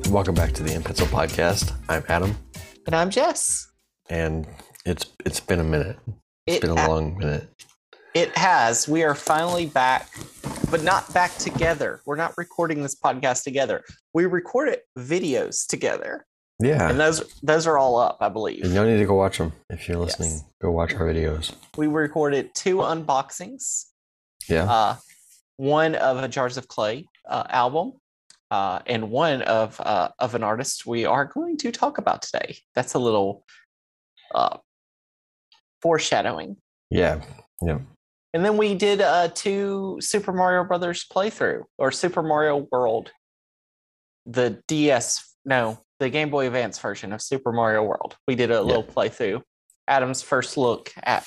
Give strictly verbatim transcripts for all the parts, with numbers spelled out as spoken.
Welcome back to the In Pencil podcast. I'm Adam, And I'm Jess. and it's it's been a minute. It's It been a ha- long minute. It has. We are finally back, but not back together. We're not recording this podcast together. We recorded videos together, Yeah, and those those are all up, I believe. you don't need to go watch them if you're listening. Yes. Go watch our videos. We recorded two unboxings. Yeah, Uh, one of a Jars of Clay uh, album, uh, and one of uh, of an artist we are going to talk about today. That's a little uh, foreshadowing. yeah, yeah. And then we did uh, two Super Mario Brothers playthrough, or Super Mario World, the D S, no, the Game Boy Advance version of Super Mario World. We did a little playthrough. Adam's first look at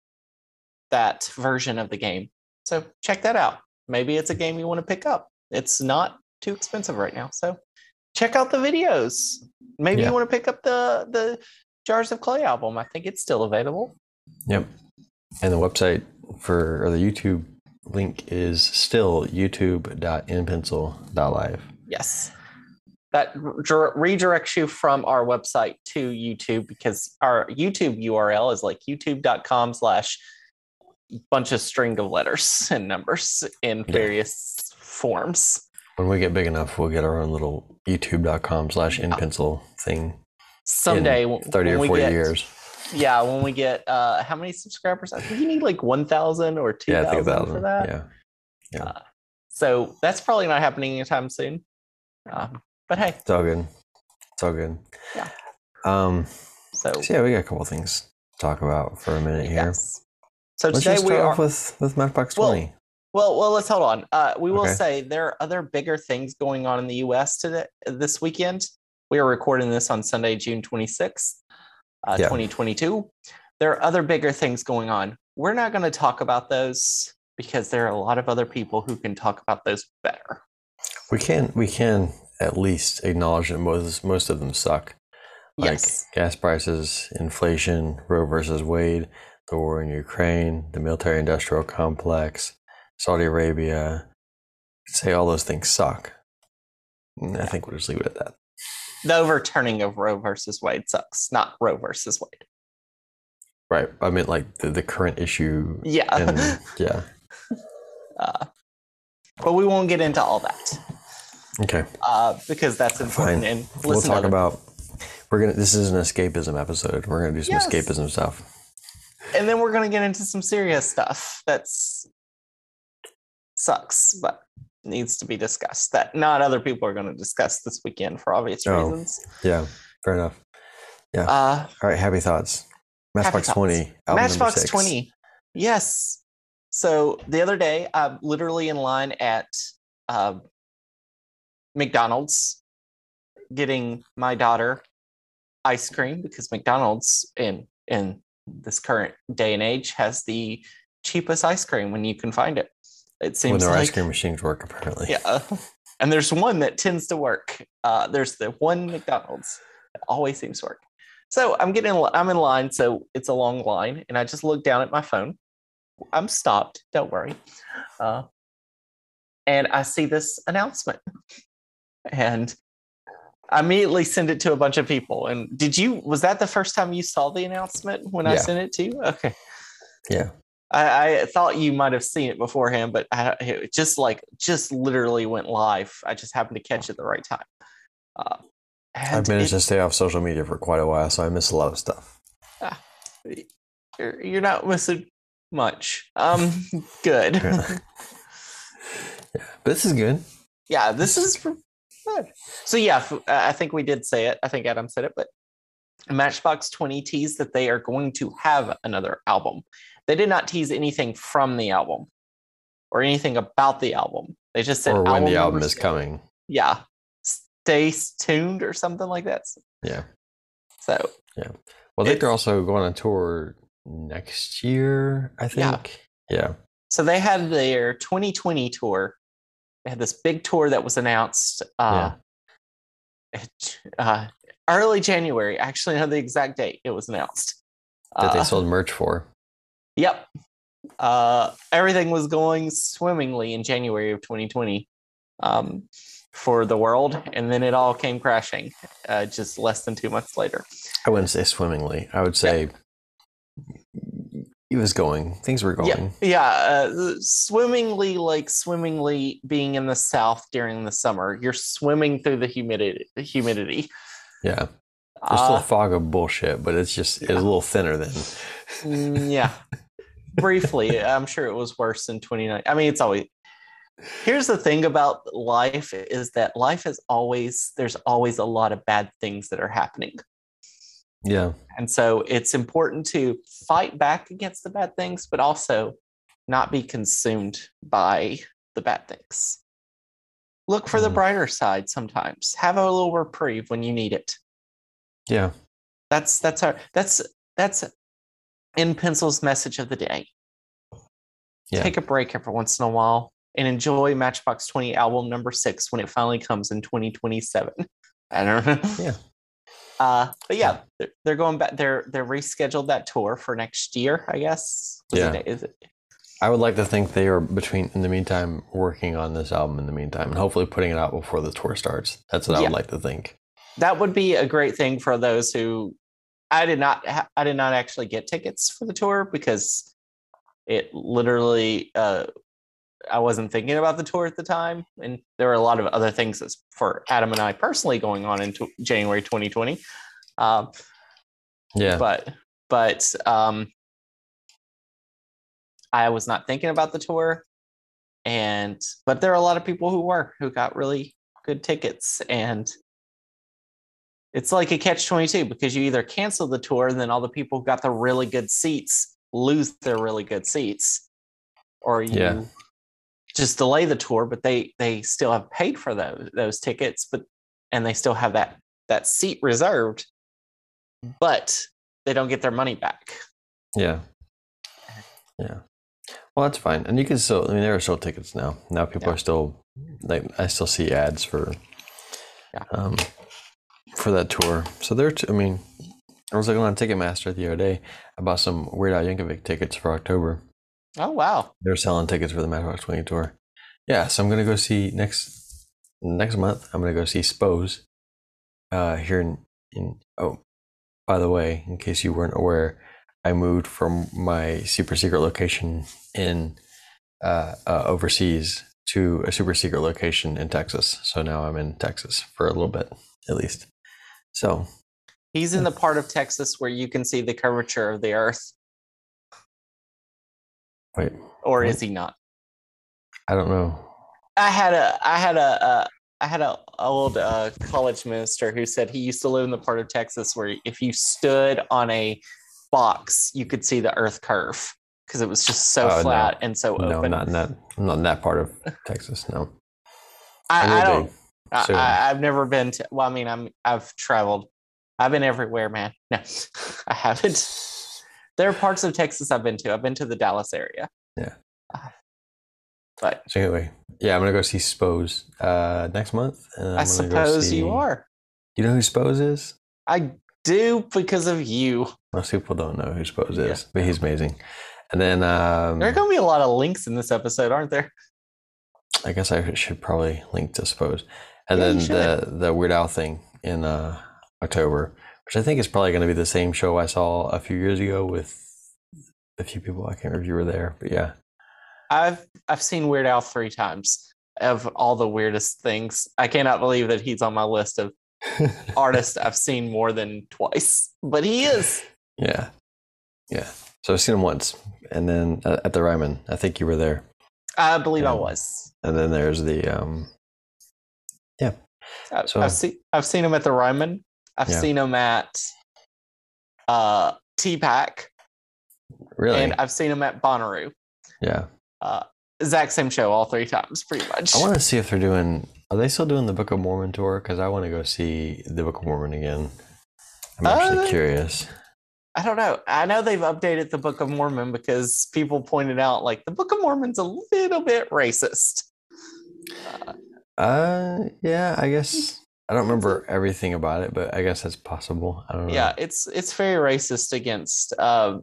that version of the game. So check that out. Maybe it's a game you want to pick up. It's not too expensive right now. So check out the videos. Maybe Yeah. you want to pick up the, the Jars of Clay album. I think it's still available. Yep. And the website for or the YouTube link is still youtube dot in pencil dot live. Yes. That re- redirects you from our website to YouTube, because our YouTube U R L is like youtube.com slash bunch of string of letters and numbers in Yeah. various forms. When we get big enough, we'll get our own little youtube.com slash in pencil thing. Someday, in thirty when or we forty get, years. Yeah, when we get, uh, how many subscribers? I think you need like one thousand or Yeah, I think a two thousand thousand. for that. Yeah. Yeah. Uh, so that's probably not happening anytime soon. Um, but hey, It's all good. It's all good. Yeah. Um, so so yeah, we got a couple things to talk about for a minute here. yes. So Let's today just we start are. off with, with Matchbox Well, twenty. Well, well, let's hold on. Uh, we will Okay. say there are other bigger things going on in the U S today, this weekend. We are recording this on Sunday, June twenty-sixth, uh, Yeah. twenty twenty-two. There are other bigger things going on. We're not going to talk about those because there are a lot of other people who can talk about those better. We can we can at least acknowledge that most most of them suck. Like Yes. gas prices, inflation, Roe versus Wade, the war in Ukraine, the military-industrial complex, Saudi Arabia. Say all those things suck. And I think we'll just leave it at that. The overturning of Roe versus Wade sucks, not Roe versus Wade. Right. I mean, like the, the current issue. Yeah. And, yeah. uh, but we won't get into all that Okay. uh, because that's important. Fine. And We'll listen talk to about. We're gonna. This is an escapism episode. We're gonna do some Yes. escapism stuff. And then we're going to get into some serious stuff that's sucks, but needs to be discussed, that not other people are going to discuss this weekend for obvious Oh. reasons. Yeah. Fair enough. Uh, All right. Happy thoughts. Matchbox thoughts. twenty. Album number Matchbox six. twenty. Yes. So the other day, I'm literally in line at uh, McDonald's getting my daughter ice cream, because McDonald's in in this current day and age has the cheapest ice cream when you can find it. It When seems their like ice cream machines work, apparently. yeah, and there's one that tends to work. Uh, there's the one McDonald's that always seems to work. So I'm getting, I'm in line, so it's a long line, and I just look down at my phone. I'm stopped. Don't worry. Uh, and I see this announcement, and I immediately send it to a bunch of people. And did you? Was that the first time you saw the announcement when I Yeah. sent it to you? Okay. Yeah. I, I thought you might have seen it beforehand, but I, it just like just literally went live. I just happened to catch it at the right time. Uh, and I've managed it- to stay off social media for quite a while, so I miss a lot of stuff. you're, you're not missing much. Um, good. Yeah. Yeah. But this is good. Yeah, this is good. So yeah, f- I think we did say it. I think Adam said it, but Matchbox twenty teased that they are going to have another album. They did not tease anything from the album or anything about the album. They just said Or when the album numbers- is coming. Yeah, stay tuned or something like that. Yeah. So Well, I think they're It's- also going on tour next year, I Yeah. think. Yeah. so they had their twenty twenty tour. They had this big tour that was announced uh, it- uh, early January. I actually know the exact date it was announced. That they Uh, sold merch for. Yep. Uh, everything was going swimmingly in January of twenty twenty. Um, for the world, and then it all came crashing uh, just less than two months later. I wouldn't say swimmingly. I would say yeah. It was going. Things were going. Yeah, yeah. Uh, swimmingly, like swimmingly being in the South during the summer. You're swimming through the humidity. Humidity. Yeah. There's uh, still a fog of bullshit, but it's just, yeah. It's a little thinner than. mm, yeah. Briefly, I'm sure it was worse in twenty-nine. I mean, it's always. Here's the thing about life is that life is always, there's always a lot of bad things that are happening. Yeah. And so it's important to fight back against the bad things, but also not be consumed by the bad things. Look for mm. the brighter side sometimes. Have a little reprieve when you need it. Yeah. That's that's our that's that's in Pencil's message of the day. Yeah. Take a break every once in a while and enjoy Matchbox twenty album number six when it finally comes in twenty twenty-seven. I don't know. Yeah. Uh, but yeah, they're, they're going back. They're they're rescheduled that tour for next year, I guess. Was yeah. It, is it? I would like to think they are between in the meantime working on this album in the meantime and hopefully putting it out before the tour starts. That's what yeah. I would like to think. That would be a great thing for those who I did not ha- I did not actually get tickets for the tour because it literally uh, I wasn't thinking about the tour at the time, and there were a lot of other things that's for Adam and I personally going on in t- January twenty twenty. Um, yeah, but but um, I was not thinking about the tour, and but there are a lot of people who were who got really good tickets, and it's like a catch twenty-two because you either cancel the tour and then all the people who got the really good seats lose their really good seats, or you. Yeah. Just delay the tour, but they they still have paid for those those tickets, but and they still have that that seat reserved, but they don't get their money back. Yeah, yeah. Well, that's fine, and you can still. I mean, there are still tickets now. Now people yeah. are still like I still see ads for, yeah. um, for that tour. So there. T- I mean, I was looking on Ticketmaster the other day about some Weird Al Yankovic tickets for October. Oh wow! They're selling tickets for the Matchbox twenty tour. Yeah, so I'm gonna go see next next month. I'm gonna go see Spose. Uh, here in, in oh, by the way, in case you weren't aware, I moved from my super secret location in uh, uh, overseas to a super secret location in Texas. So now I'm in Texas for a little bit, at least. So he's in the part of Texas where you can see the curvature of the Earth. Wait, or what? Is he not? I don't know. I had a, I had a, uh, I had a old uh, college minister who said he used to live in the part of Texas where if you stood on a box, you could see the Earth curve because it was just so oh, flat no. and so no, open. No, not in that, not in that part of Texas. No, I, I don't. I, I, I've never been to. Well, I mean, I'm. I've traveled. I've been everywhere, man. No, I haven't. There are parts of Texas I've been to. I've been to the Dallas area. Yeah. Uh, but so anyway, yeah, I'm gonna go see Spose uh, next month. And I'm I suppose see... you are. You know who Spose is? I do because of you. Most people don't know who Spose is, yeah. but he's amazing. And then um, there are gonna be a lot of links in this episode, aren't there? I guess I should probably link to Spose. And yeah, then the the Weird Al thing in uh, October. Which I think is probably going to be the same show I saw a few years ago with a few people. I can't remember if you were there, but yeah. I've I've seen Weird Al three times of all the weirdest things. I cannot believe that he's on my list of artists I've seen more than twice, but he is. Yeah, yeah. So I've seen him once, and then at the Ryman, I think you were there. I believe and, I was. And then there's the um, yeah. I, so I've seen I've seen him at the Ryman. I've yeah. seen him at uh, T-Pack. Really? And I've seen him at Bonnaroo. Yeah. Uh, exact same show all three times, pretty much. I want to see if they're doing... Are they still doing the Book of Mormon tour? Because I want to go see the Book of Mormon again. I'm actually uh, curious. I don't know. I know they've updated the Book of Mormon because people pointed out, like, the Book of Mormon's a little bit racist. Uh, uh yeah, I guess... I don't remember everything about it, but I guess that's possible. I don't know. Yeah, it's it's very racist against uh,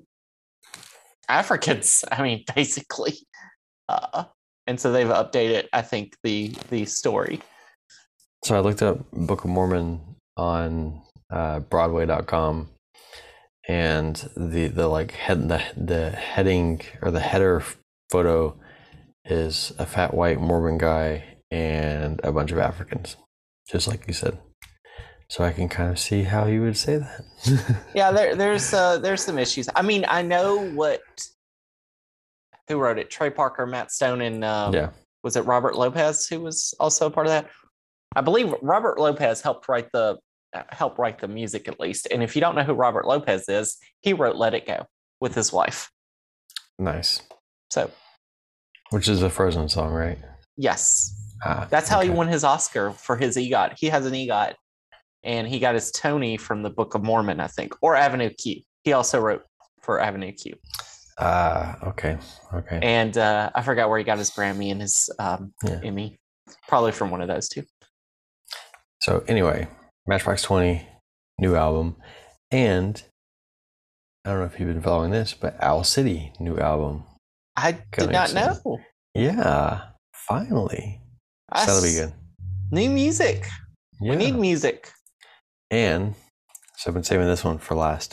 Africans. I mean, basically, uh, and so they've updated. I think the the story. So I looked up Book of Mormon on uh, Broadway dot com, and the the like head the the heading or the header photo is a fat white Mormon guy and a bunch of Africans, just like you said. So I can kind of see how you would say that. Yeah, there, there's uh, there's some issues. I mean, I know what who wrote it: Trey Parker, Matt Stone, and um, Yeah. was it Robert Lopez who was also a part of that? I believe Robert Lopez helped write the uh, help write the music at least. And if you don't know who Robert Lopez is, he wrote "Let It Go" with his wife. Nice. So, Which is a Frozen song, right? yes, Ah, that's how he okay. won his Oscar for his EGOT. He has an EGOT, and he got his Tony from the Book of Mormon, I think, or Avenue Q. He also wrote for Avenue Q. Ah, okay, okay. And uh, I forgot where he got his Grammy and his um, Yeah. Emmy. Probably from one of those two. So anyway, Matchbox twenty, new album, and I don't know if you've been following this, but Owl City, new album. I did Coming not soon. know. Yeah, finally. So that'll be good. New music. Yeah. We need music. And so I've been saving this one for last.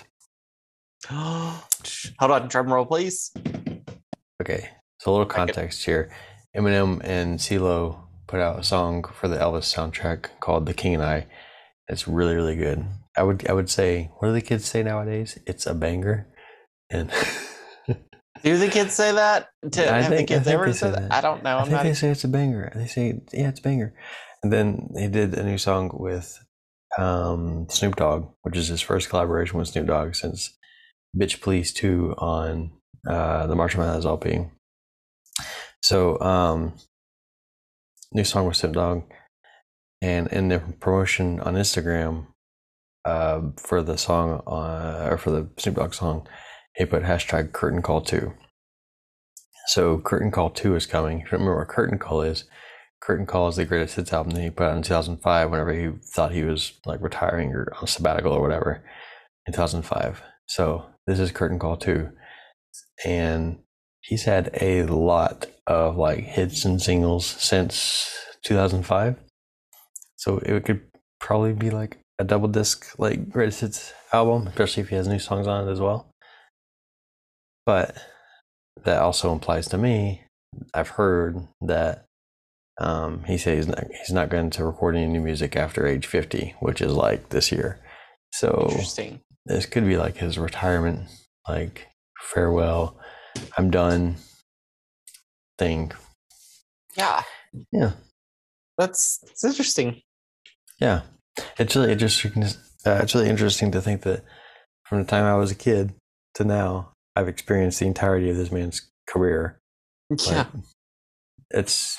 Hold on, drum roll, please. Okay, so a little context here. Eminem and CeeLo put out a song for the Elvis soundtrack called "The King and I." It's really, really good. I would, I would say, what do the kids say nowadays? It's a banger. And do the kids say that? To I have think, the kids I think ever they say say that? that. I don't know. I I'm think not. they say it's a banger. They say, yeah, it's a banger. And then he did a new song with um, Snoop Dogg, which is his first collaboration with Snoop Dogg since Bitch Please two on uh, the Marshall Mathers L P. So, um, new song with Snoop Dogg, and in the promotion on Instagram uh, for the song on, or for the Snoop Dogg song, he put hashtag Curtain Call two. So Curtain Call two is coming. If you remember what Curtain Call is, Curtain Call is the greatest hits album that he put out in two thousand five whenever he thought he was like retiring or on sabbatical or whatever in two thousand five. So this is Curtain Call two. And he's had a lot of like hits and singles since two thousand five. So it could probably be like a double disc like greatest hits album, especially if he has new songs on it as well. But that also implies to me, I've heard that um, he says he's not, he's not going to record any new music after age fifty, which is like this year. So Interesting. This could be like his retirement, like farewell, I'm done thing. Yeah. Yeah. That's, that's interesting. Yeah. It's really interesting. Uh, it's really interesting to think that from the time I was a kid to now, I've experienced the entirety of this man's career. Yeah. Like, it's,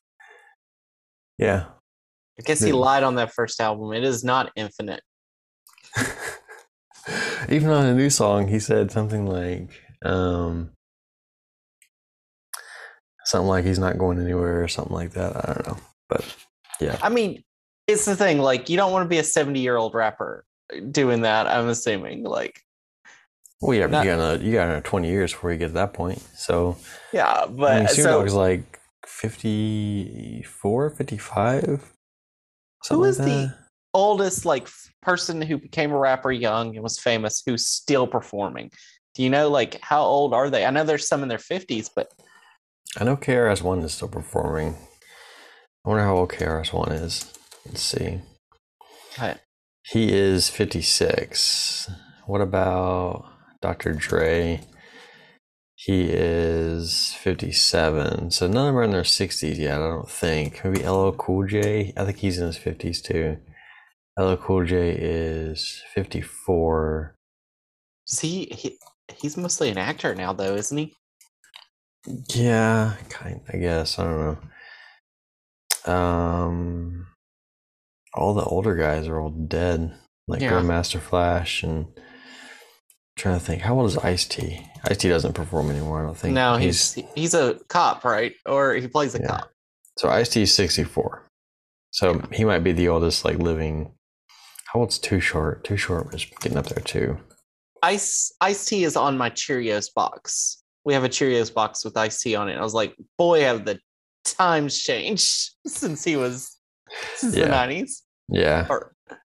yeah. I guess he lied on that first album. It is not infinite. Even on a new song, he said something like, um, something like he's not going anywhere or something like that. I don't know. But yeah. I mean, it's the thing, like, you don't want to be a seventy year old rapper doing that, I'm assuming. Like, well, yeah, but not, you got another, you got another twenty years before you get to that point. So, yeah, but I mean, Snoop so, Dogg's like fifty-four, fifty-five. Who is like the oldest like person who became a rapper young and was famous who's still performing? Do you know like how old are they? I know there's some in their fifties, but I know K R S One is still performing. I wonder how old K R S One is. Let's see. Right. He is fifty-six. What about Doctor Dre? He is fifty-seven. So none of them are in their sixties yet, I don't think. Maybe L L Cool J. I think he's in his fifties too. L L Cool J is fifty-four. Is he, he he's mostly an actor now though, isn't he? Yeah, kind I guess. I don't know. Um all the older guys are all dead. Like Yeah. Grandmaster Flash, and I'm trying to think, how old is Ice-T? Ice-T doesn't perform anymore, I don't think. No, he's he's, he's a cop, right? Or he plays a yeah. cop. So Ice-T is sixty-four. So yeah. He might be the oldest like living. How old's Too Short? Too Short was getting up there too. Ice Ice-T is on my Cheerios box. We have a Cheerios box with Ice-T on it. I was like, boy, have the times changed since he was This is the Yeah. nineties. Yeah. Or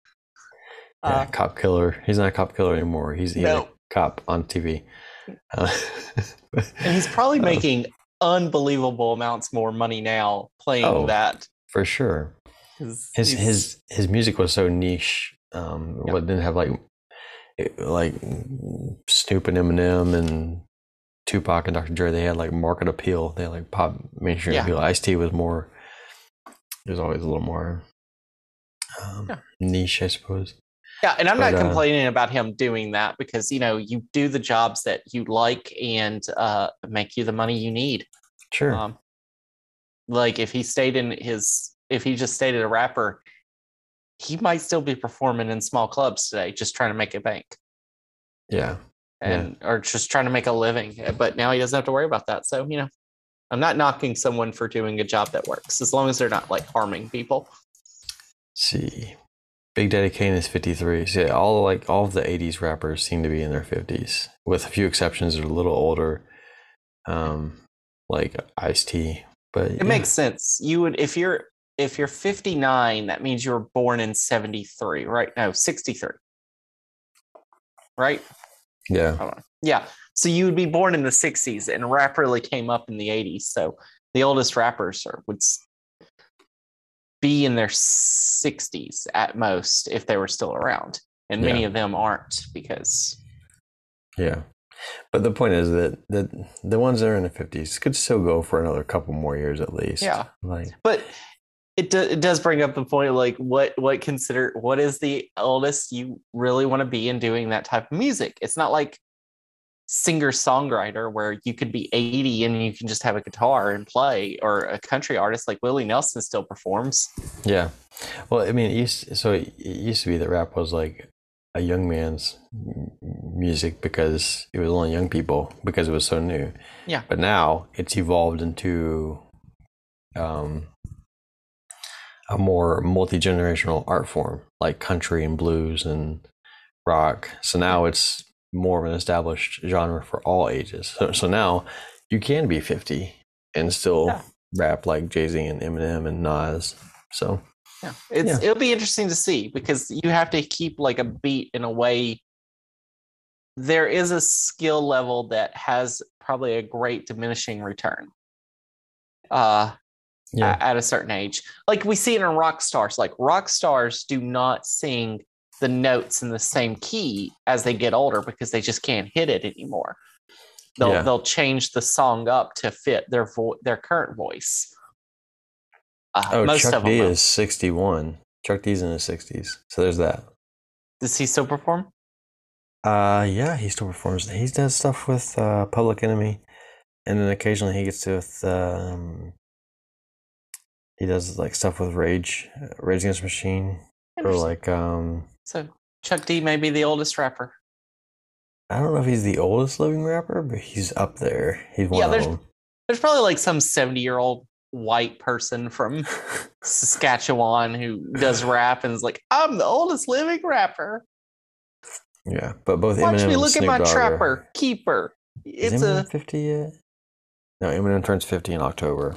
Yeah. uh, Cop killer. He's not a cop killer anymore. He's, he's no, a cop on T V. Uh, and he's probably um, making unbelievable amounts more money now playing Oh. that. for sure. 'Cause His he's- his his music was so niche. Um, Yeah. what didn't have like it- like Snoop and Eminem and Tupac and Doctor Dre. They had like market appeal. They had like pop mainstream Yeah. appeal. Ice-T was more. It was always a little more um, Yeah. niche, I suppose. Yeah, and I'm But, not uh, complaining about him doing that because you know you do the jobs that you like and uh, make you the money you need. Sure. Um, like if he stayed in his, if he just stayed a rapper, he might still be performing in small clubs today, just trying to make a bank yeah. and or just trying to make a living. But now he doesn't have to worry about that. So you know, I'm not knocking someone for doing a job that works as long as they're not like harming people. Let's see. Big Daddy Kane is fifty-three. See, all like all of the eighties rappers seem to be in their fifties, with a few exceptions. They're a little older, um, like Ice-T. But It yeah. makes sense. You would if you're if you're fifty-nine, that means you were born in seventy-three, right? No, sixty-three. Right? Yeah. Hold on. Yeah. So you would be born in the sixties and rap really came up in the eighties. So the oldest rappers are, would s- be in their sixties at most if they were still around. And many Yeah. of them aren't because Yeah. But the point is that that the ones that are in the fifties could still go for another couple more years at least. Yeah. Like, but it, do, it does bring up the point like what what consider what is the oldest you really want to be in doing that type of music. It's not like singer songwriter where you could be eighty and you can just have a guitar and play, or a country artist like Willie Nelson still performs. yeah. Well, I mean, it used, so it used to be that rap was like a young man's m- music because it was only young people because it was so new. Yeah. But now it's evolved into um, a more multi-generational art form like country and blues and rock. So now it's more of an established genre for all ages. So, so now you can be fifty and still Yeah. rap like Jay-Z and Eminem and Nas. So Yeah, it's Yeah. it'll be interesting to see because you have to keep like a beat in a way. There is a skill level that has probably a great diminishing return. Uh yeah, a- at a certain age. Like we see it in rock stars. Like rock stars do not sing the notes in the same key as they get older because they just can't hit it anymore. They'll Yeah. they'll change the song up to fit their vo- their current voice. Uh, Oh, most Chuck of them D will. is sixty-one. Chuck D's in his sixties. So there's that. Does he still perform? Uh yeah, he still performs. He does stuff with uh Public Enemy, and then occasionally he gets to with um he does like stuff with Rage, uh, Rage Against the Machine, or Interesting. like um So Chuck D may be the oldest rapper. I don't know if he's the oldest living rapper, but he's up there. He's one Yeah, of there's- them. There's probably like some seventy year old white person from Saskatchewan who does rap and is like, I'm the oldest living rapper. Yeah, but both Watch Eminem me and look at Snoop my Dogg are- trapper keeper. Is It's Eminem a fifty yet? No, Eminem turns fifty in October.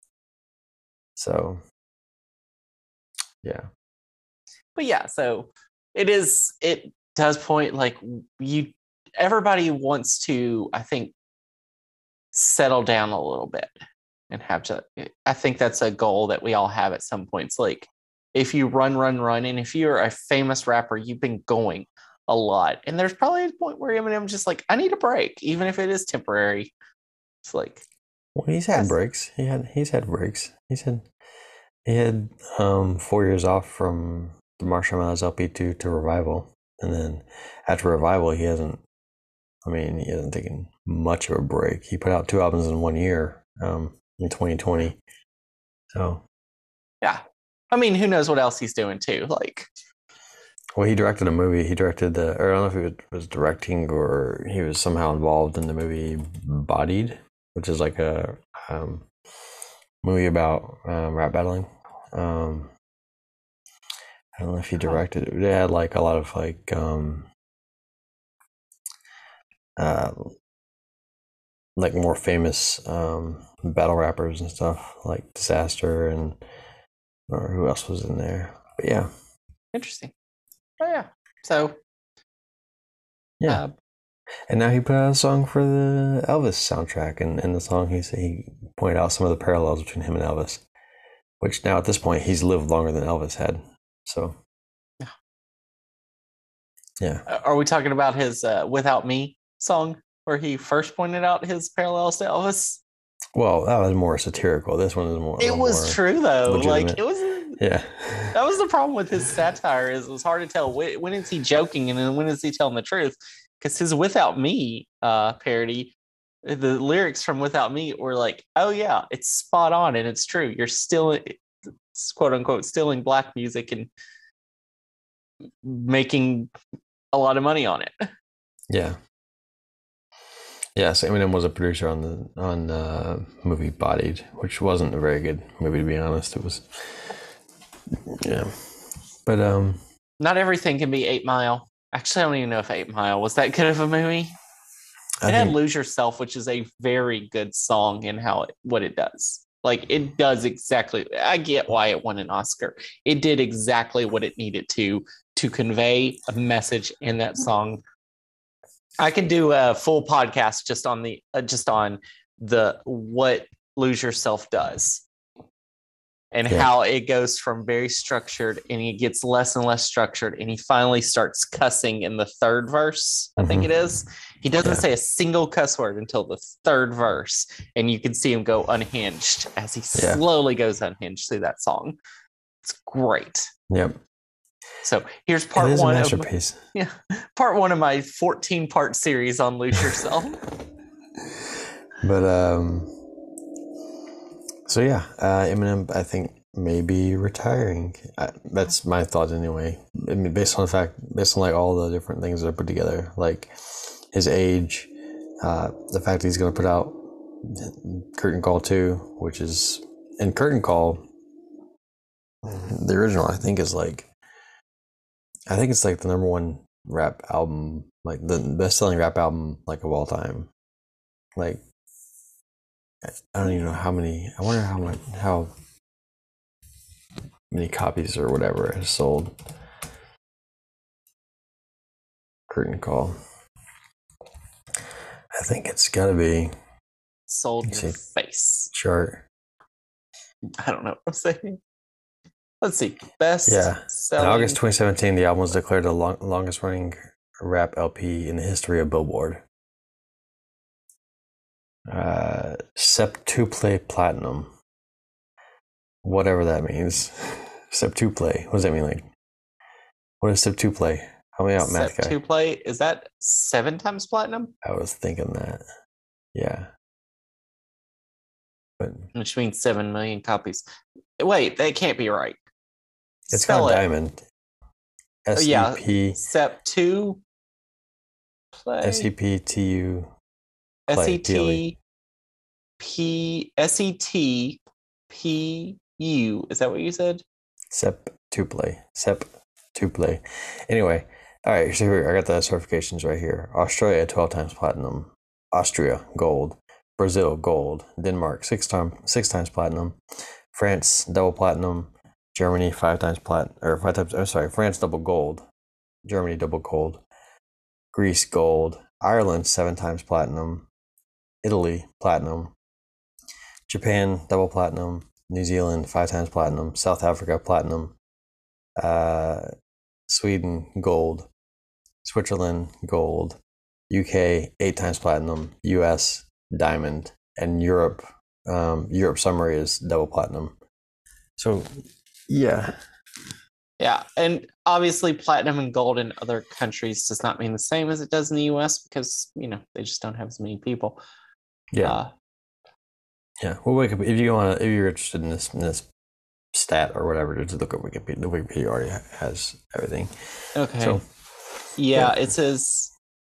So, yeah. but yeah, so it is it does point like you everybody wants to, I think, settle down a little bit and have to I think that's a goal that we all have at some points. Like if you run, run, run, and if you're a famous rapper, you've been going a lot. And there's probably a point where Eminem's just like, I need a break, even if it is temporary. It's like Well, he's had Yes. breaks. He had he's had breaks. He's had he had um four years off from the Marshall Mathers L P two to Revival, and then after Revival, he hasn't. I mean, he hasn't taken much of a break. He put out two albums in one year, um, in twenty twenty. So, yeah. I mean, who knows what else he's doing too? Like well, he directed a movie. He directed the, or I don't know if he was, was directing or he was somehow involved in the movie Bodied, which is like a um, movie about um, rap battling. Um, I don't know if he directed it. It had like a lot of like um, uh, like more famous um, battle rappers and stuff like Disaster and or who else was in there? But yeah, Interesting. Oh yeah. So yeah. uh, And now he put out a song for the Elvis soundtrack, and in the song he he pointed out some of the parallels between him and Elvis, which now at this point he's lived longer than Elvis had. So yeah. are we talking about his uh, "Without Me" song, where he first pointed out his parallels to Elvis? Well, that was more satirical. This one is more. It was more true though. legitimate. Like it was. Yeah. That was the problem with his satire. Is it was hard to tell when, when is he joking and then when is he telling the truth? Because his "Without Me" uh, parody, the lyrics from "Without Me" were like, "Oh yeah, it's spot on and it's true. You're still, quote unquote, stealing black music and making a lot of money on it." Yeah. Yes, Eminem was a producer on the on the movie Bodied, which wasn't a very good movie, to be honest. It was, yeah, but um, not everything can be Eight Mile. Actually, I don't even know if Eight Mile was that good of a movie. I It had think, "Lose Yourself," which is a very good song in how it what it does. Like it does exactly. I get why it won an Oscar. It did exactly what it needed to to convey a message in that song. I can do a full podcast just on the uh, just on the what "Lose Yourself" does and Yeah. how it goes from very structured and it gets less and less structured and he finally starts cussing in the third verse. I think Mhm. it is. He doesn't Yeah. say a single cuss word until the third verse, and you can see him go unhinged as he Yeah. slowly goes unhinged through that song. It's great. Yep. So here's It part is a one of masterpiece. yeah, part one of my fourteen part series on "Lose Yourself." But um, so yeah, uh, Eminem, I think, may be retiring. I, that's my thoughts anyway. I mean, based on the fact, based on like all the different things that are put together, like his age, uh, the fact that he's going to put out Curtain Call two, which is, and Curtain Call, the original, I think is like, I think it's like the number one rap album, like the best selling rap album like of all time. Like, I don't even know how many. I wonder how much, how many copies or whatever it has sold. Curtain Call. I think it's got to be Sold let's your see, face. chart. I don't know what I'm saying. Let's see. Best Yeah. In selling. August twenty seventeen, the album was declared the long, longest running rap L P in the history of Billboard. Uh, Septuple Platinum. Whatever that means. Septuple. What does that mean? Like, what is Septuple? Help me out, math guy. Septuple, is that seven times platinum? I was thinking that. Yeah. But Which means seven million copies. Wait, that can't be right. it's Spell called it. Diamond. Oh, S yeah. E P Septu play. S E P T U S E T P S E T P U. Is that what you said? Septuple. Septuple. Anyway, all right, so here I got the certifications right here. Australia, twelve times platinum. Austria, gold. Brazil, gold. Denmark, six times six times platinum. France, double platinum. Germany, five times plat or five times. I'm sorry, France, double gold. Germany, double gold. Greece, gold. Ireland, seven times platinum. Italy, platinum. Japan, double platinum. New Zealand, five times platinum. South Africa, platinum. Uh, Sweden, gold. Switzerland, gold. U K, eight times platinum. U S, diamond. And Europe, um, Europe summary is double platinum. So, yeah. Yeah, and obviously platinum and gold in other countries does not mean the same as it does in the U S because, you know, they just don't have as many people. Yeah. Uh, yeah. Well, Wikipedia, if you want to, if you're interested in this, in this stat or whatever, just look at Wikipedia. The Wikipedia already has everything. okay. So, yeah, it says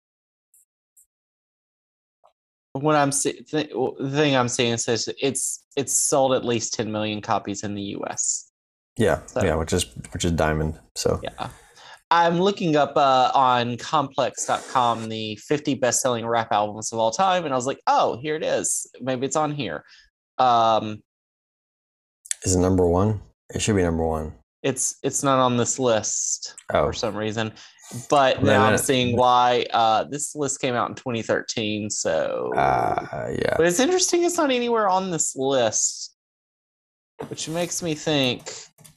what I'm see- th- the thing I'm seeing says it's it's sold at least ten million copies in the U S. yeah, So- yeah, which is which is diamond. So Yeah. I'm looking up uh, on complex dot com the fifty best-selling rap albums of all time, and I was like, oh, here it is. Maybe it's on here. Um, is it number one? It should be number one. It's it's not on this list Oh. for some reason. But Well, now I'm that- seeing why. Uh, this list came out in twenty thirteen, so Uh, yeah. but it's interesting it's not anywhere on this list, which makes me think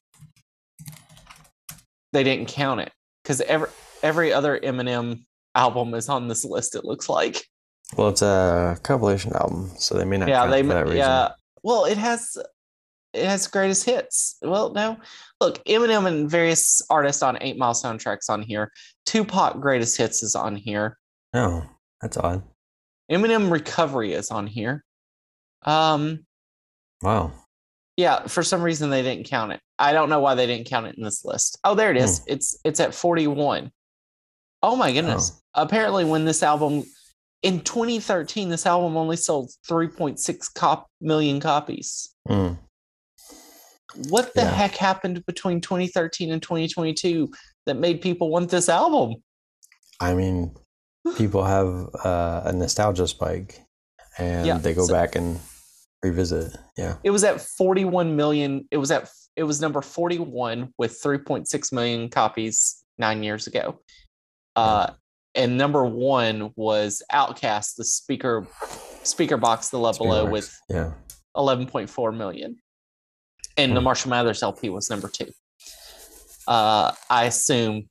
they didn't count it because every every other Eminem album is on this list. It looks like. Well, it's a compilation album, so they may not Yeah, count they for that reason. yeah. Well, it has it has greatest hits. Well, no, look, Eminem and various artists on Eight Mile soundtracks on here. Tupac greatest hits is on here. No, that's odd. Eminem Recovery is on here. Um, Wow. yeah, for some reason they didn't count it. I don't know why they didn't count it in this list. Oh, there it is. It's it's at forty-one. Oh my goodness. Apparently when this album in twenty thirteen, this album only sold three point six cop million copies. Mm. What the Yeah. heck happened between twenty thirteen and twenty twenty-two that made people want this album? I mean, people have uh, a nostalgia spike, and Yeah, they go so- back and revisit. Yeah. It was at forty-one million. It was at it was number forty-one with three point six million copies nine years ago. Uh, and number one was Outkast, the speaker speaker box, the Love Below, Speaker with Box. Yeah. eleven point four million. And the Hmm. Marshall Mathers L P was number two. Uh, I assume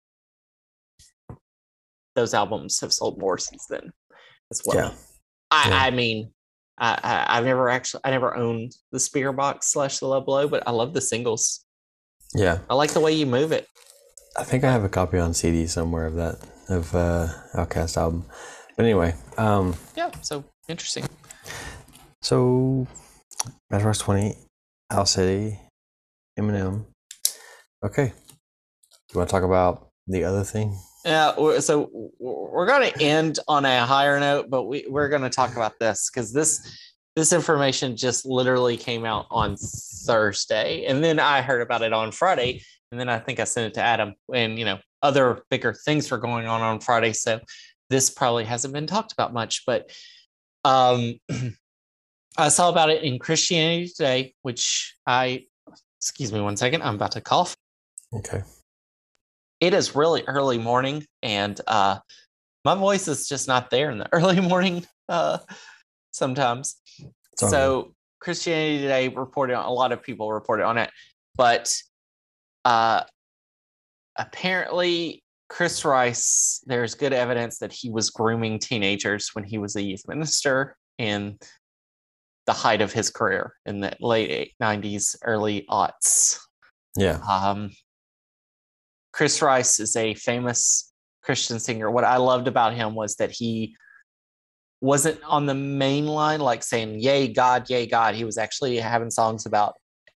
those albums have sold more since then as well. Yeah. I, Yeah. I mean, I, I, I've never actually, I never owned the speaker box slash the Love Below, but I love the singles. Yeah. I like the way you move it. I think I have a copy on C D somewhere of that of uh, Outkast album. But anyway, um, Yeah, so interesting. so Matchbox twenty, Owl City, Eminem. Okay. You want to talk about the other thing? Yeah, we're- so we're going to end on a higher note, but we, we're going to talk about this because this this information just literally came out on Thursday, and then I heard about it on Friday, and then I think I sent it to Adam, and you know, other bigger things were going on on Friday, so this probably hasn't been talked about much, but um, I saw about it in Christianity Today, which I excuse me one second, I'm about to cough. Okay. It is really early morning, and uh, my voice is just not there in the early morning uh, sometimes. It's all So Christianity Today reported on, a lot of people reported on it, but uh, apparently Chris Rice, there's good evidence that he was grooming teenagers when he was a youth minister in the height of his career in the late nineties, early aughts. Yeah. Um, Chris Rice is a famous Christian singer. What I loved about him was that he wasn't on the main line, like saying, yay, God, yay, God. He was actually having songs about,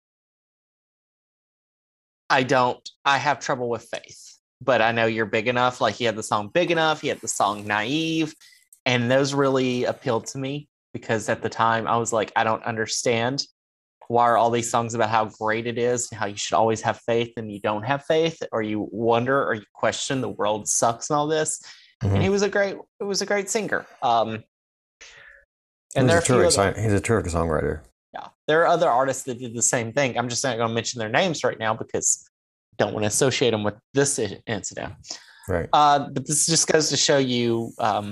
I don't, I have trouble with faith, but I know you're big enough. Like he had the song Big Enough, he had the song Naive, and those really appealed to me because at the time I was like, I don't understand. Why are all these songs about how great it is, how you should always have faith and you don't have faith, or you wonder or you question the world sucks and all this? Mhm. And he was a great, it was a great singer. Um, And and there are he's, a a few terrific, other, song- he's a terrific songwriter. yeah, there are other artists that did the same thing. I'm just not going to mention their names right now because I don't want to associate them with this i- incident. Right. Uh, but this just goes to show you, um,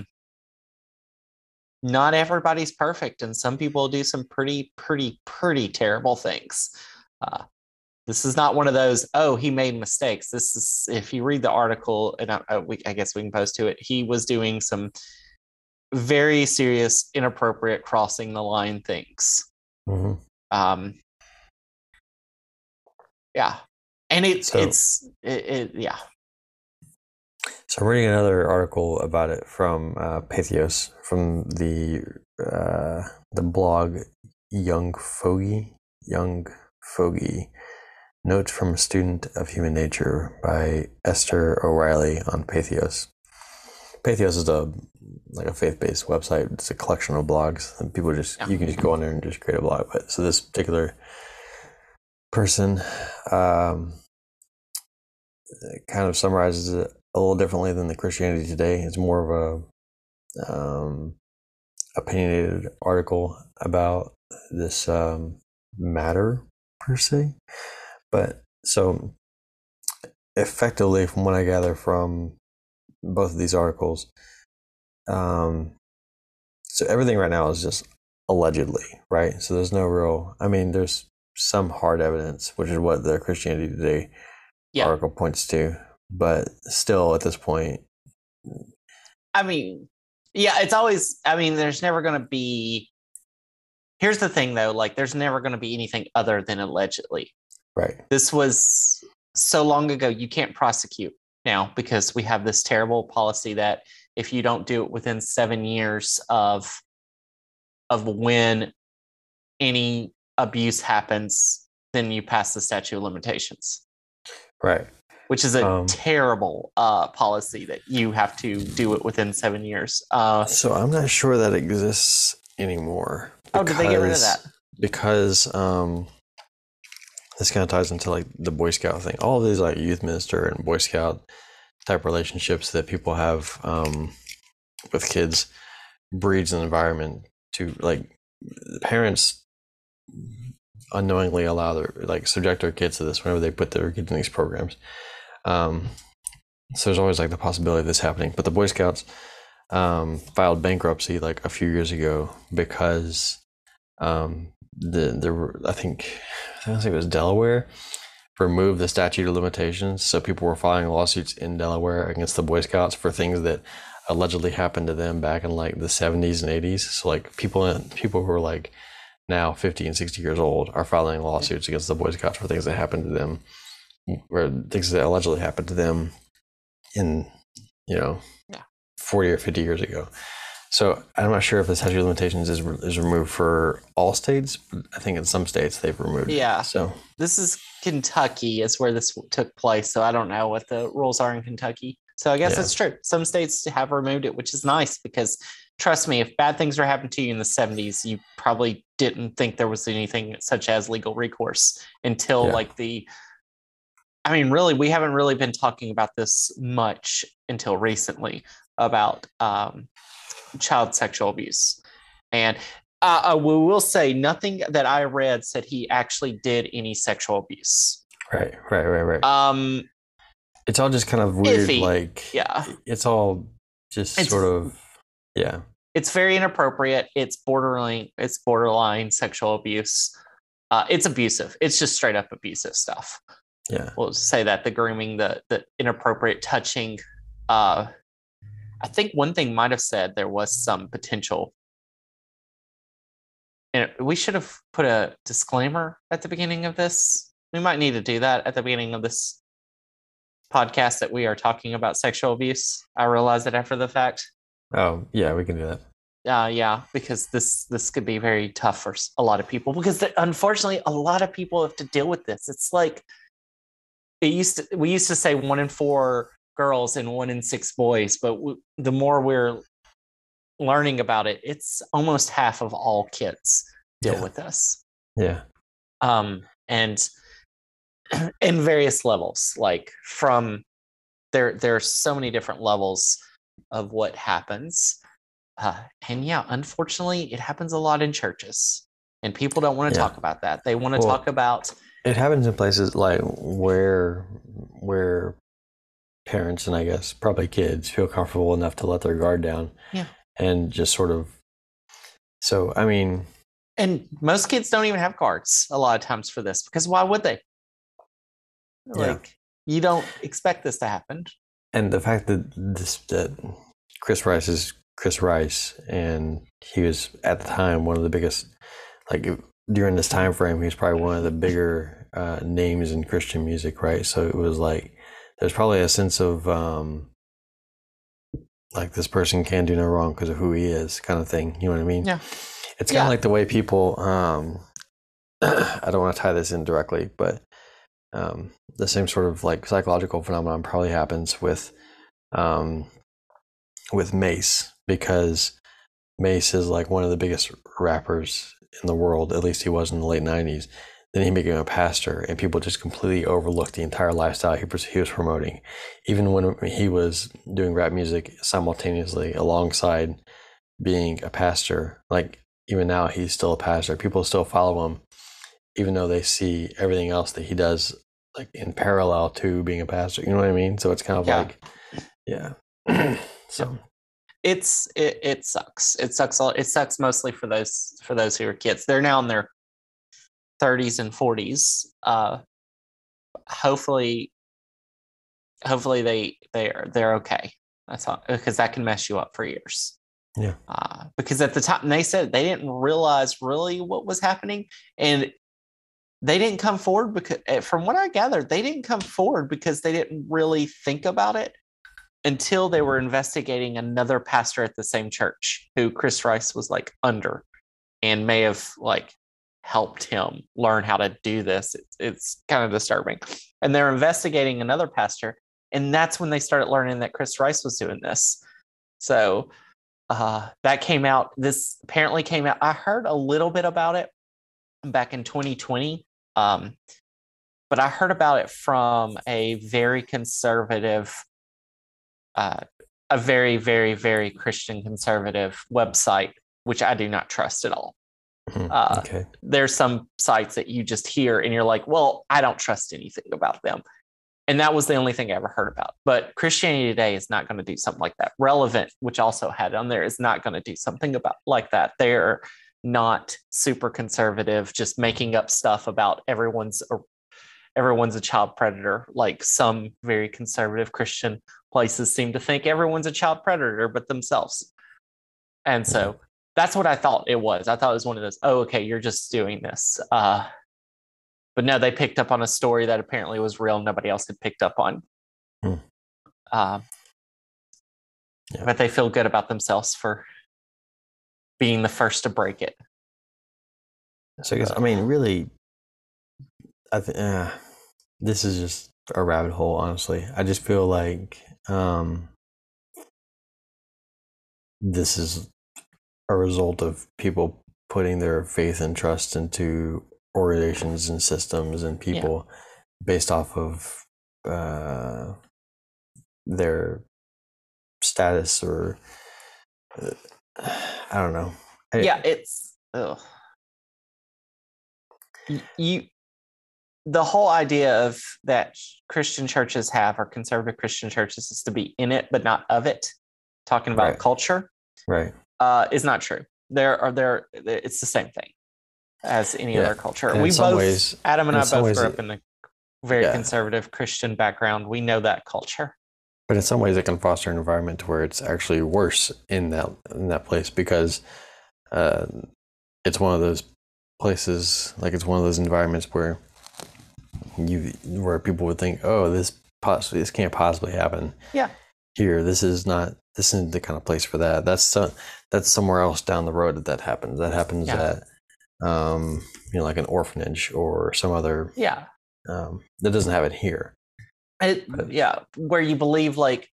not everybody's perfect, and some people do some pretty, pretty, pretty terrible things. Uh, this is not one of those, oh, he made mistakes. This is, if you read the article, and I, I, we, I guess we can post to it, he was doing some very serious, inappropriate, crossing the line things. hmm Um, yeah. And it, So- it's, it, it, yeah. So I'm reading another article about it from uh, Pathos, from the uh, the blog Young Fogey. Young Fogey. Notes from a Student of Human Nature by Esther O'Reilly on Pathos. Pathos is a like a faith-based website. It's a collection of blogs, and people just Yeah. you can just go on there and just create a blog. But so this particular person um, kind of summarizes it a little differently than the Christianity Today. It's more of a um, opinionated article about this um, matter. per se. But so effectively, from what I gather from both of these articles, um, so everything right now is just allegedly, right? So there's no real, I mean, there's some hard evidence, which is what the Christianity Today Yeah. article points to. But still, at this point, I mean, yeah, it's always, I mean, there's never going to be, here's the thing though, like there's never going to be anything other than allegedly. right. This was so long ago, you can't prosecute now because we have this terrible policy that if you don't do it within seven years of of when any abuse happens, then you pass the statute of limitations. Right. Which is a Um, terrible uh, policy that you have to do it within seven years. Uh, So I'm not sure that exists anymore. oh, did they get rid of that? Because um, this kind of ties into like the Boy Scout thing. All of these like youth minister and Boy Scout type relationships that people have um, with kids breeds an environment to like parents unknowingly allow their like subject their kids to this whenever they put their kids in these programs. Um, so there's always like the possibility of this happening. But the Boy Scouts um, filed bankruptcy like a few years ago because um, the the I think I think it was Delaware removed the statute of limitations, so people were filing lawsuits in Delaware against the Boy Scouts for things that allegedly happened to them back in like the seventies and eighties. So like people people who are like now fifty and sixty years old are filing lawsuits against the Boy Scouts for things that happened to them, or things that allegedly happened to them in, you know, yeah. forty or fifty years ago. So I'm not sure if the statute of limitations is is removed for all states, but I think in some states they've removed yeah. it. So this is Kentucky is where this took place. So I don't know what the rules are in Kentucky. So I guess Yeah. it's true. Some states have removed it, which is nice because trust me, if bad things were happening to you in the seventies, you probably didn't think there was anything such as legal recourse until Yeah. like the, I mean, really, we haven't really been talking about this much until recently about um, child sexual abuse. And uh, I will say nothing that I read said he actually did any sexual abuse. right, right, right, right. Um, It's all just kind of weird, iffy. like Yeah. it's all just It's- sort of yeah. It's very inappropriate. It's borderline. It's borderline sexual abuse. Uh, it's abusive. It's just straight up abusive stuff. Yeah. We'll say that the grooming, the the inappropriate touching. Uh, I think one thing might have said there was some potential. And we should have put a disclaimer at the beginning of this. We might need to do that at the beginning of this podcast that we are talking about sexual abuse. I realized it after the fact. Oh, yeah, we can do that. Uh, yeah, because this this could be very tough for s- a lot of people because there, unfortunately a lot of people have to deal with this. It's like it used to, we used to say one in four girls and one in six boys, but w- the more we're learning about it, it's almost half of all kids deal Yeah. with this. Yeah. Um, and in various levels, like from there, there are so many different levels of what happens. Uh, and yeah, unfortunately, it happens a lot in churches, and people don't want to Yeah. talk about that. They want to Well, talk about It happens in places like where where parents and I guess probably kids feel comfortable enough to let their guard down. Yeah. And just sort of so I mean and most kids don't even have cards a lot of times for this because why would they? Yeah. Like you don't expect this to happen. and the fact that this that Chris Rice is Chris Rice and he was at the time one of the biggest, like during this time frame he was probably one of the bigger uh, names in Christian music, right? So it was like there's probably a sense of um like this person can do no wrong because of who he is kind of thing, you know what I mean? Yeah. It's kind of Yeah. like the way people um I don't want to tie this in directly, but um the same sort of like psychological phenomenon probably happens with um with Mace, because Mace is like one of the biggest rappers in the world, at least he was in the late nineties. Then he became a pastor, and people just completely overlooked the entire lifestyle he was, he was promoting. Even when he was doing rap music simultaneously alongside being a pastor, like even now he's still a pastor. People still follow him even though they see everything else that he does like in parallel to being a pastor. You know what I mean? So it's kind of Yeah. like, yeah. So it's it, it sucks. It sucks. It sucks mostly for those for those who are kids. They're now in their thirties and forties. Uh, hopefully, hopefully they they are they're okay. That's all, because that can mess you up for years. Yeah. Uh, because at the time they said they didn't realize really what was happening, and they didn't come forward because, from what I gathered, they didn't come forward because they didn't really think about it until they were investigating another pastor at the same church who Chris Rice was like under and may have like helped him learn how to do this. It's, it's kind of disturbing. And they're investigating another pastor. And that's when they started learning that Chris Rice was doing this. So uh, that came out. This apparently came out. I heard a little bit about it back in twenty twenty. Um, but I heard about it from a very conservative Uh, a very, very, very Christian conservative website, which I do not trust at all. Mm-hmm. Uh, okay. There's some sites that you just hear and you're like, well, I don't trust anything about them. And that was the only thing I ever heard about. But Christianity Today is not going to do something like that. Relevant, which also had on there, is not going to do something about like that. They're not super conservative, just making up stuff about everyone's everyone's a child predator, like some very conservative Christian places seem to think everyone's a child predator but themselves. And so that's what I thought it was. I thought it was one of those, oh, okay, you're just doing this. Uh, but no, they picked up on a story that apparently was real. Nobody else had picked up on. Hmm. Uh, yeah. But they feel good about themselves for being the first to break it. So I guess, I mean, really, I think uh, this is just a rabbit hole, honestly. I just feel like um, this is a result of people putting their faith and trust into organizations and systems and people yeah. based off of uh, their status or uh, I don't know. I, yeah, it's ugh. you. The whole idea of that Christian churches have, or conservative Christian churches, is to be in it but not of it. Talking about right. culture, right, uh, is not true. There are there. It's the same thing as any yeah. other culture. And we both, ways, Adam and I, both grew it, up in a very yeah. conservative Christian background. We know that culture. But in some ways, it can foster an environment where it's actually worse in that in that place because uh, it's one of those places, like it's one of those environments where you where people would think, oh, this possibly this can't possibly happen. Yeah. Here, this is not. This isn't the kind of place for that. That's so, that's somewhere else down the road that that happens. That happens yeah. at, um, you know, like an orphanage or some other. Yeah. Um, that doesn't have it here. It, but, yeah, where you believe like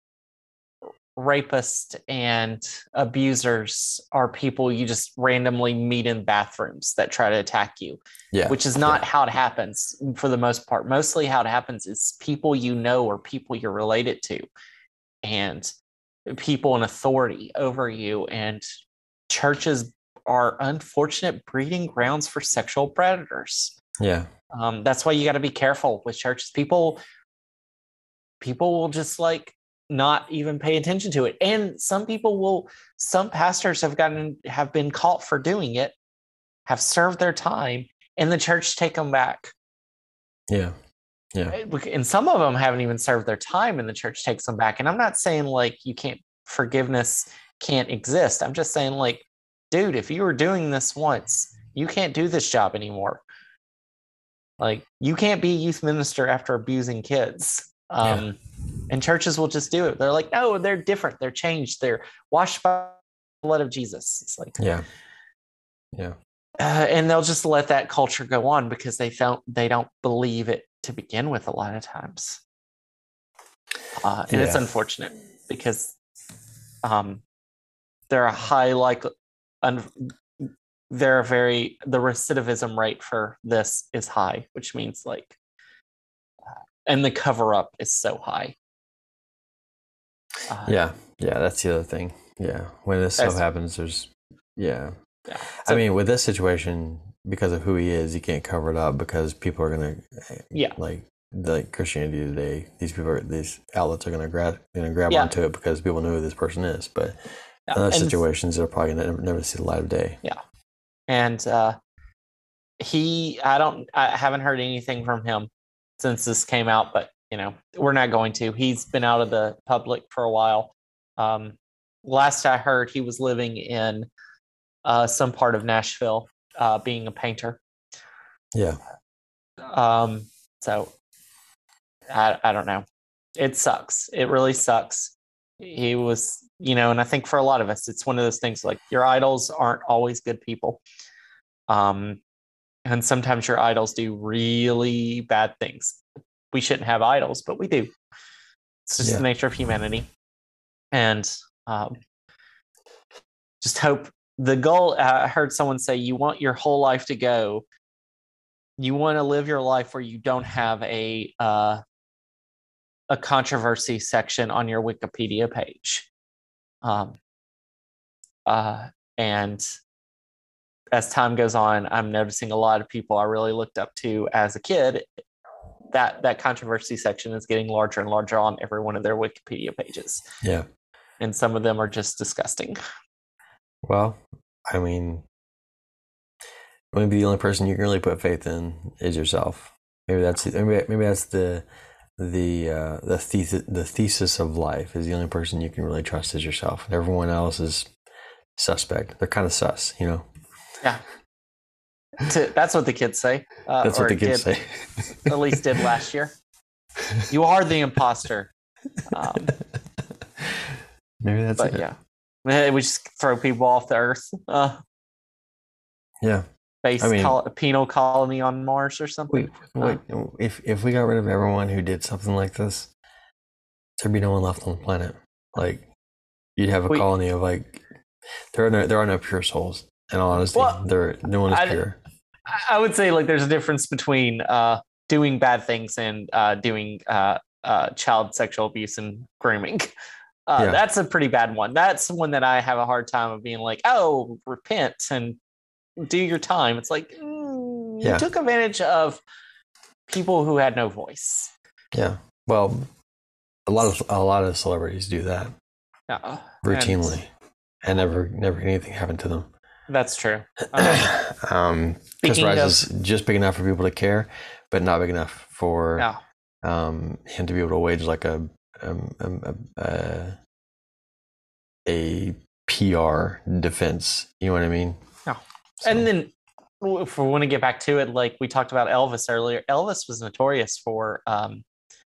rapists and abusers are people you just randomly meet in bathrooms that try to attack you. Yeah. Which is not yeah. how it happens for the most part. Mostly how it happens is people you know or people you're related to, and people in authority over you. And churches are unfortunate breeding grounds for sexual predators. Yeah. Um, that's why you got to be careful with churches. People, people will just like not even pay attention to it. And some people will, some pastors have gotten, have been caught for doing it, have served their time, and the church take them back. Yeah. Yeah. And some of them haven't even served their time and the church takes them back. And I'm not saying like you can't, forgiveness can't exist. I'm just saying like, dude, if you were doing this once, you can't do this job anymore. Like you can't be a youth minister after abusing kids. Um, yeah. And churches will just do it. They're like, no, they're different. They're changed. They're washed by the blood of Jesus. It's like, yeah. Yeah. Uh, and they'll just let that culture go on because they don't, they don't believe it to begin with a lot of times. Uh, and yeah. It's unfortunate because um, they're a high like, un, they're a very, the recidivism rate for this is high, which means like, uh, and the cover up is so high. Uh, yeah. Yeah. That's the other thing. Yeah. When this stuff happens, there's, yeah. yeah. So, I mean, with this situation, because of who he is, he can't cover it up because people are gonna, Yeah. like like Christianity today. These people, are, these outlets are gonna grab gonna grab Yeah. onto it because people know who this person is. But Yeah. in other And- situations, they're probably gonna never, never see the light of day. Yeah. And uh, he, I don't, I haven't heard anything from him since this came out, but you know, we're not going to. He's been out of the public for a while. Um, last I heard, he was living in uh, some part of Nashville, uh, being a painter. Yeah. Um, so I, I don't know. It sucks. It really sucks. He was, you know, and I think for a lot of us, it's one of those things like your idols aren't always good people. Um, and sometimes your idols do really bad things. We shouldn't have idols, but we do. It's just Yeah. the nature of humanity. And um, just hope the goal, I heard someone say, you want your whole life to go. You want to live your life where you don't have a uh, a controversy section on your Wikipedia page. Um, uh, and as time goes on, I'm noticing a lot of people I really looked up to as a kid, that that controversy section is getting larger and larger on every one of their Wikipedia pages. Yeah. And some of them are just disgusting. Well, I mean, maybe the only person you can really put faith in is yourself. Maybe that's maybe maybe that's the the uh, the thesis the thesis of life is the only person you can really trust is yourself. And everyone else is suspect. They're kind of sus, you know. Yeah. That's what the kids say. Uh, That's what the kids did, say. At least did last year. You are the imposter. Um, Maybe that's but it. yeah, we just throw people off the earth. Uh, Yeah. base I mean- col- penal colony on Mars or something. Wait, wait. If if we got rid of everyone who did something like this, there'd be no one left on the planet. Like, you'd have a We- colony of like, there are no there are no pure souls. In all honesty, Well, there no one is I- pure. I- I would say like there's a difference between uh, doing bad things and uh, doing uh, uh, child sexual abuse and grooming. Uh, Yeah. That's a pretty bad one. That's one that I have a hard time of being like, oh, repent and do your time. It's like mm, you Yeah. took advantage of people who had no voice. Yeah. Well, a lot of a lot of celebrities do that Uh, routinely, and, never never anything happened to them. That's true. Um, um, Chris speaking Rice of- is just big enough for people to care, but not big enough for yeah. um, him to be able to wage like a um, um, a, a, a P R defense. You know what I mean? Yeah. So, And then if we want to get back to it, like we talked about Elvis earlier, Elvis was notorious for um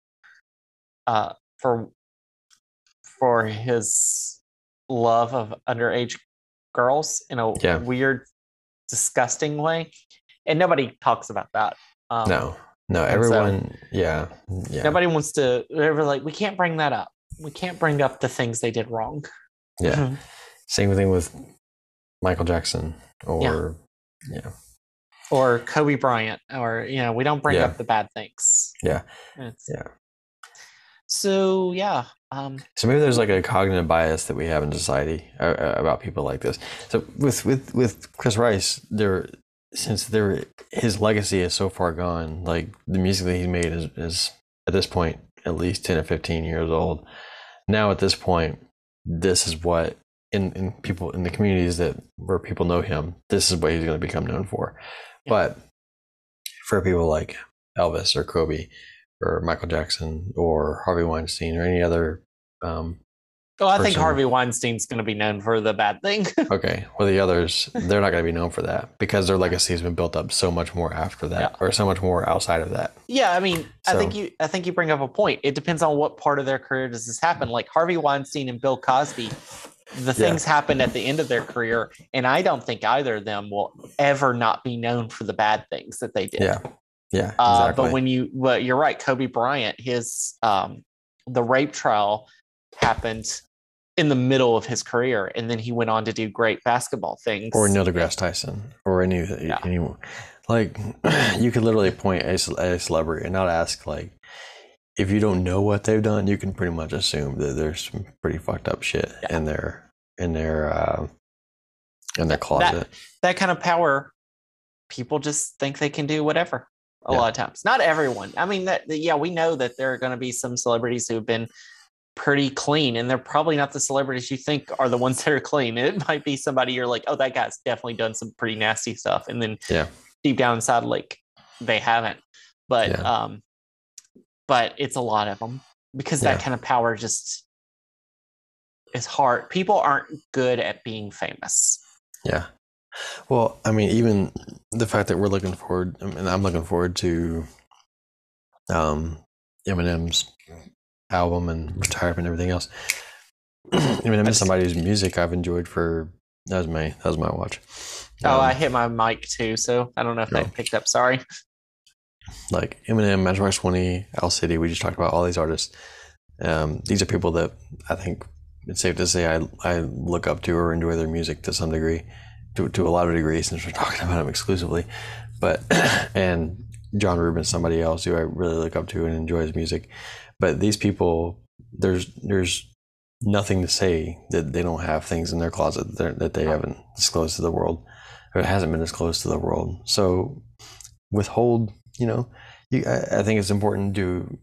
uh for for his love of underage girls in a Yeah. weird, disgusting way. And nobody talks about that. Um no, no, and so- everyone, yeah, yeah, Nobody wants to they're like, we can't bring that up. We can't bring up the things they did wrong. yeah. Same thing with Michael Jackson or yeah, Or Kobe Bryant, or you know, we don't bring Yeah. up the bad things. Yeah. It's- Yeah. So yeah, um, So maybe there's like a cognitive bias that we have in society uh, uh, about people like this. So with with with Chris Rice, there since there his legacy is so far gone, like the music that he made is, is at this point at least ten or fifteen years old. Now at this point, this is what in, in people in the communities that where people know him, this is what he's going to become known for. Yeah. But for people like Elvis or Kobe or Michael Jackson or Harvey Weinstein or any other um, well, I think person- Harvey Weinstein's going to be known for the bad thing. okay, well, the others, they're not going to be known for that because their legacy has been built up so much more after that, Yeah. or so much more outside of that. Yeah, I mean, I So- think you, I think you bring up a point. It depends on what part of their career does this happen. Like Harvey Weinstein and Bill Cosby, the things happened at the end of their career, and I don't think either of them will ever not be known for the bad things that they did. Yeah, yeah, Uh, exactly. But when you, well, you're right, Kobe Bryant, his um, the rape trial happened in the middle of his career, and then he went on to do great basketball things. or Neil deGrasse Tyson, or any, Yeah. any like you could literally point a, ce- a celebrity and not ask like if you don't know what they've done, you can pretty much assume that there's some pretty fucked up shit Yeah. in their in their uh, in their closet. That kind of power, people just think they can do whatever a Yeah. lot of times. Not everyone. I mean, that yeah, we know that there are going to be some celebrities who've been pretty clean, and they're probably not the celebrities you think are the ones that are clean. It might be somebody you're like, oh, that guy's definitely done some pretty nasty stuff, and then Yeah. deep down inside, like they haven't. But Yeah. um, but it's a lot of them because that Yeah. kind of power just is hard. People aren't good at being famous. Yeah. Well, I mean, even the fact that we're looking forward, I mean, I'm looking forward to um, Eminem's album and retirement and everything else. Eminem is somebody whose music I've enjoyed for, that was my, that was my watch. Oh, Um, I hit my mic too, so I don't know if no. that picked up. Sorry. Like Eminem, Matchbox twenty, Owl City, we just talked about all these artists. Um, these are people that I think it's safe to say I, I look up to or enjoy their music to some degree, to, to a lot of degrees, since we're talking about them exclusively. But, and John Rubin's somebody else who I really look up to and enjoy his music. But these people, there's there's nothing to say that they don't have things in their closet that, that they haven't disclosed to the world, or it hasn't been disclosed to the world. So withhold, you know, you, I, I think it's important to,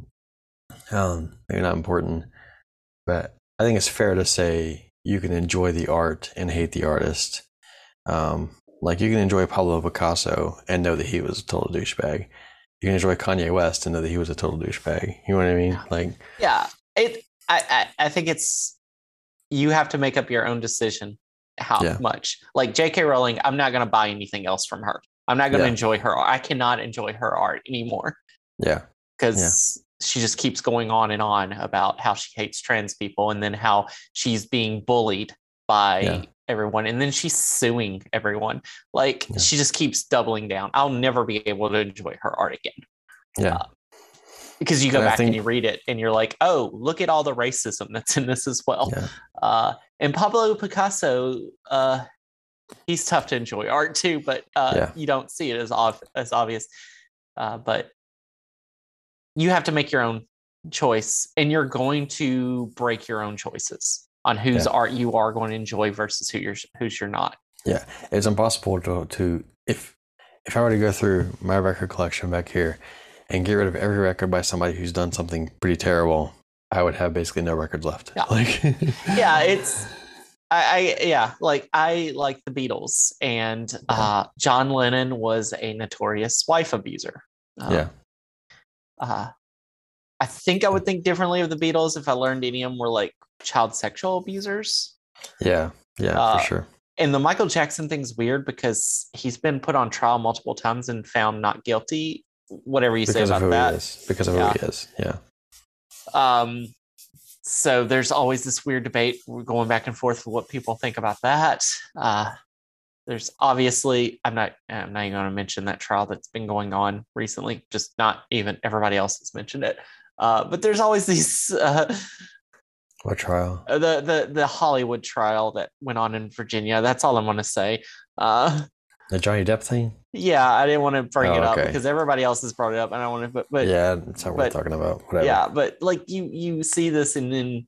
um, maybe not important, but I think it's fair to say you can enjoy the art and hate the artist. Um, like you can enjoy Pablo Picasso and know that he was a total douchebag. You can enjoy Kanye West and know that he was a total douchebag. You know what I mean? Like, yeah, it. I, I I think it's you have to make up your own decision how yeah. much. Like J K Rowling, I'm not going to buy anything else from her. I'm not going to Yeah. enjoy her. I cannot enjoy her art anymore. Yeah, because yeah. she just keeps going on and on about how she hates trans people, and then how she's being bullied by yeah. everyone, and then she's suing everyone. Like Yeah. she just keeps doubling down. I'll never be able to enjoy her art again. Yeah. Uh, because you go And I back think- and you read it and you're like, oh, look at all the racism that's in this as well. Yeah. Uh, and Pablo Picasso, uh, he's tough to enjoy art too, but uh, Yeah. you don't see it as, ov- as obvious. Uh, but you have to make your own choice, and you're going to break your own choices on whose Yeah. art you are going to enjoy versus who you're who's you're not. Yeah, it's impossible to to if if I were to go through my record collection back here and get rid of every record by somebody who's done something pretty terrible, I would have basically no records left. Yeah. Like, Yeah, it's I, I yeah, like I like the Beatles, and uh, John Lennon was a notorious wife abuser. Um, yeah, uh, I think I would think differently of the Beatles if I learned any of them were like child sexual abusers. yeah, yeah, Uh, for sure. And the Michael Jackson thing's weird because he's been put on trial multiple times and found not guilty. Whatever you say Because of about who that. he is. Because of Yeah. who he is. Yeah. Um, so there's always this weird debate. We're going back and forth with what people think about that. Uh, there's obviously, I'm not, I'm not even going to mention that trial that's been going on recently. Just not even everybody else has mentioned it. Uh, but there's always these uh, What trial? the the the Hollywood trial that went on in Virginia. That's all I'm going to say. Uh, The Johnny Depp thing? yeah, I didn't want to bring Oh, it up okay. because everybody else has brought it up, and I want to. But, but yeah, it's not worth but- talking about. Whatever. yeah, but like you you see this, and then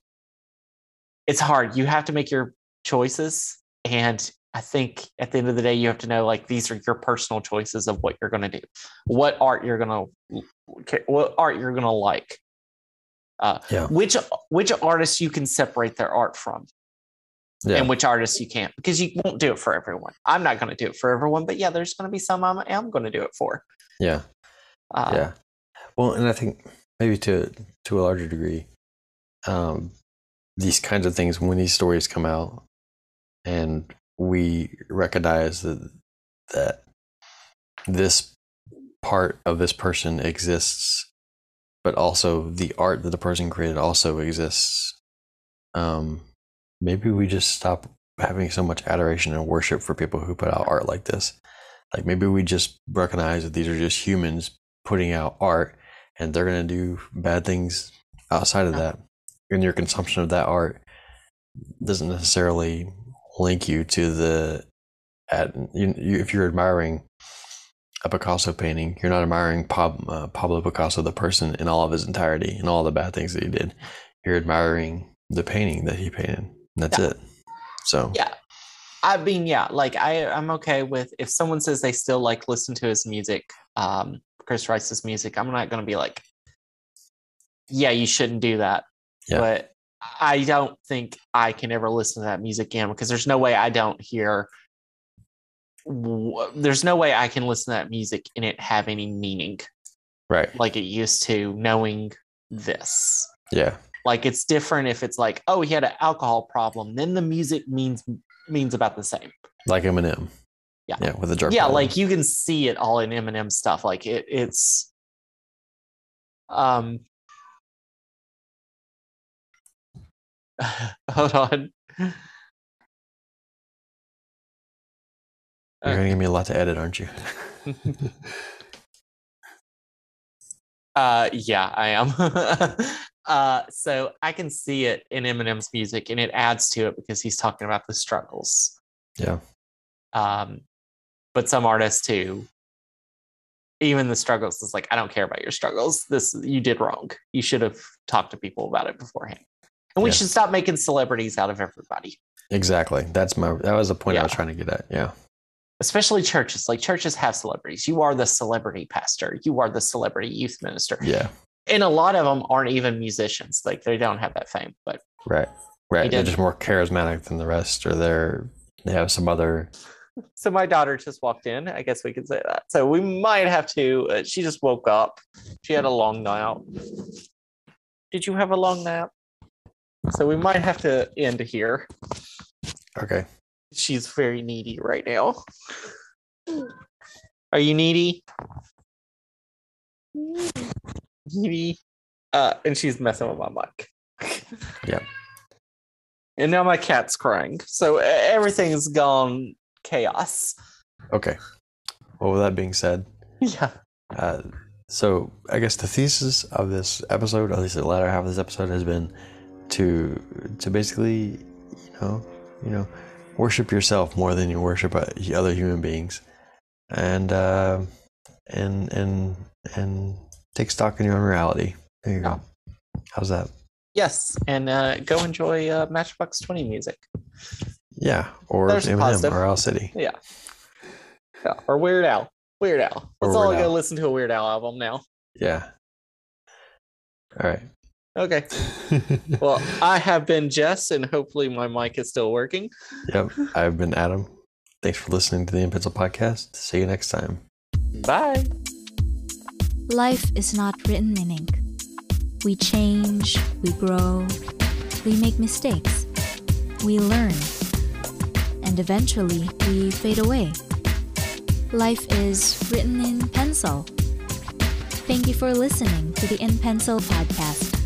it's hard. You have to make your choices, and I think at the end of the day, you have to know like these are your personal choices of what you're going to do, what art you're going to, what art you're going to like, uh, Yeah. which which artists you can separate their art from, Yeah. and which artists you can't, because you won't do it for everyone. I'm not going to do it for everyone, but yeah, there's going to be some I am going to do it for. yeah. Uh, Yeah. Well, and I think maybe to to a larger degree, um, these kinds of things, when these stories come out and we recognize that that this part of this person exists, but also the art that the person created also exists, um, maybe we just stop having so much adoration and worship for people who put out art like this. Like maybe we just recognize that these are just humans putting out art, and they're going to do bad things outside of that. And your consumption of that art doesn't necessarily link you to the, at, you, you, if you're admiring a Picasso painting, you're not admiring Pab, uh, Pablo Picasso, the person, in all of his entirety and all the bad things that he did. You're admiring the painting that he painted. That's Yeah. it. So Yeah. I mean, yeah, like I, I'm okay with if someone says they still like listen to his music, um, Chris Rice's music. I'm not going to be like, yeah, you shouldn't do that. Yeah. But I don't think I can ever listen to that music again because there's no way I don't hear. There's no way I can listen to that music and it have any meaning, right? Like it used to, knowing this. Yeah. Like it's different if it's like, oh, he had an alcohol problem, then the music means means about the same. Like Eminem. Yeah. Yeah, with the drug Yeah, problem. like you can see it all in Eminem stuff. Like it it's um hold on. You're gonna give me a lot to edit, aren't you? uh yeah, I am. Uh, so I can see it in Eminem's music, and it adds to it because he's talking about the struggles. Yeah. Um, but some artists too, even the struggles is like, I don't care about your struggles. This you did wrong. You should have talked to people about it beforehand. And we Yeah. should stop making celebrities out of everybody. Exactly. That's my. That was the point Yeah. I was trying to get at. Yeah. Especially churches. Like churches have celebrities. You are the celebrity pastor. You are the celebrity youth minister. Yeah. And a lot of them aren't even musicians. Like they don't have that fame, but Right. Right. He They're did. just more charismatic than the rest, or they're they have some other. so my daughter just walked in. I guess we could say that. So we might have to. Uh, she just woke up. She had a long nap. Did you have a long nap? So we might have to end here. Okay. She's very needy right now. Are you needy? Needy. Uh, and she's messing with my mic. Yeah. And now my cat's crying. So uh, everything's gone chaos. Okay. Well, with that being said, Yeah. uh, so I guess the thesis of this episode, at least the latter half of this episode, has been to to basically, you know, you know, worship yourself more than you worship other human beings, and uh, and and and take stock in your own reality. There you go. How's that? Yes. And uh, go enjoy uh, Matchbox twenty music. Yeah, or There's Eminem positive. or Owl City. Yeah. Yeah. Or Weird Al. Weird Al. Or Let's all Weird go Al. listen to a Weird Al album now. Yeah. All right. Okay. Well, I have been Jess, and hopefully my mic is still working. Yep. I've been Adam. Thanks for listening to the In Pencil Podcast. See you next time. Bye. Life is not written in ink. We change, we grow, we make mistakes, we learn, and eventually we fade away. Life is written in pencil. Thank you for listening to the In Pencil Podcast.